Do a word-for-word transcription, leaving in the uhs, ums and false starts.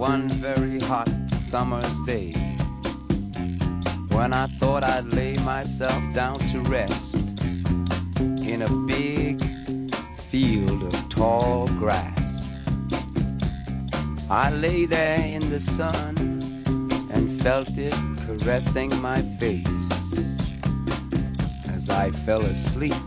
one very hot summer's day, when I thought I'd lay myself down to rest in a big field of tall grass. I lay there in the sun and felt it caressing my face as I fell asleep